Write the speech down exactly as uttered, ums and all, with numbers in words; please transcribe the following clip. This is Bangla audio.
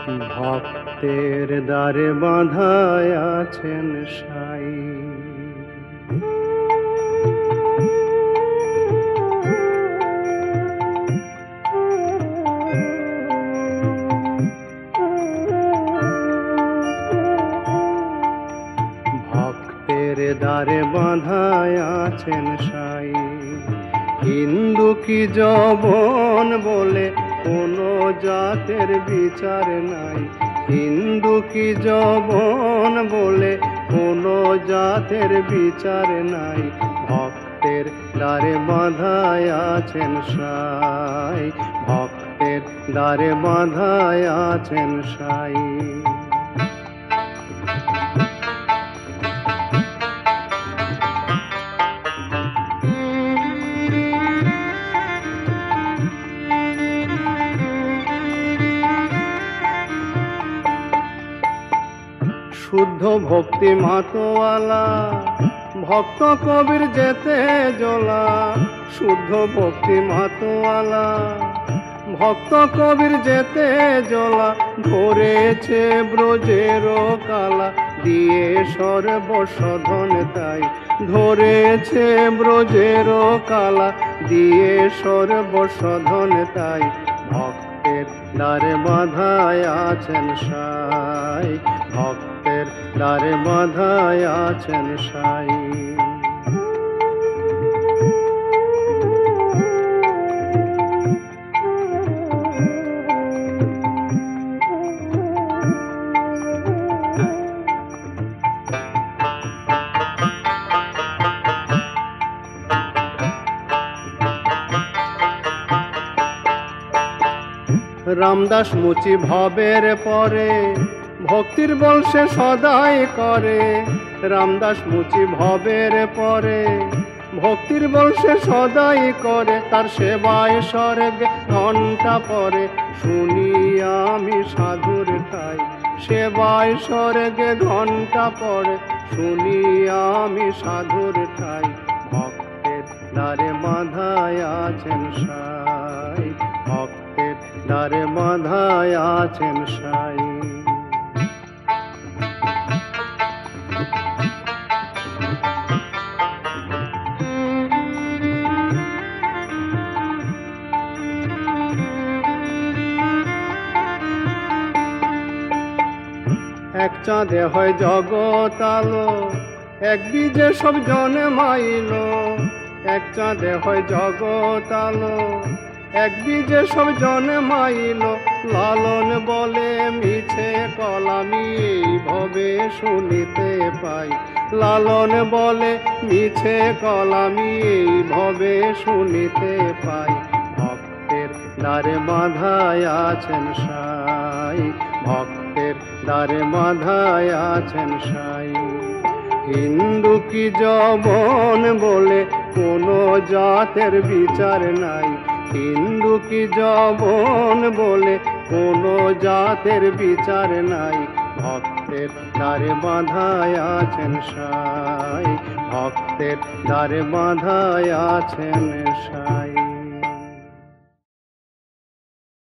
ভক্তের দ্বারে বাঁধায় আছেন সাই। ভক্তের দ্বারে বাঁধায় আছেন সাই। হিন্দু কি যবন বলে কোনো জাতের বিচার নাই। হিন্দু কি যবন বলে কোনো জাতের বিচার নাই। ভক্তের দ্বারে বাঁধায় আছেন সাই। ভক্তের দ্বারে বাঁধায় আছেন সাই। শুদ্ধ ভক্তি মাতোয়ালা ভক্ত কবির যেতে জোলা। শুদ্ধ ভক্তি মাতোয়ালা ভক্ত কবির যেতে জোলা। ধরেছে ব্রজের কালা দিয়ে সর্বসাধন তাই। ধরেছে ব্রজের কালা দিয়ে সর্বসাধন তাই। ভক্তের দ্বারে বাঁধায় আছেন সাই। ভক্তের দ্বারে বাঁধায় আছেন সাই। রামদাস মুচি ভবের পরে ভক্তির বল সে সদাই করে। রামদাস মুচি ভবের পরে ভক্তির বল সে সদাই করে। তার সেবায় স্বর্গে ঘণ্টা পরে শুনি আমি সাধুর ঠাই। সেবায় স্বর্গে ঘণ্টা পরে শুনি আমি সাধুর ঠাই। ভক্তের দ্বারে বাঁধায় আছেন সাই। ভক্তের দ্বারে বাঁধায় আছেন সাই। এক চাঁদে হয় জগৎ আলো এক বীজে সব জনে মাইল। এক চাঁদে হয় জগৎ আলো এক বীজে সব জনে মাইল। লালন বলে মিছে কলামি এই ভবে শুনিতে পাই। লালন বলে মিছে কলামি এই ভবে শুনিতে পাই। ভক্তের দ্বারে বাঁধায় আছেন সাই। ভক্তের দ্বারে বাঁধায় আছেন সাই। হিন্দু কি যবন বলে কোনো জাতের বিচার নাই। হিন্দু কি যবন বলে কোনো জাতের বিচার নাই। ভক্তের দ্বারে বাঁধায় আছেন সাই। ভক্তের দ্বারে বাঁধায় আছেন সাই।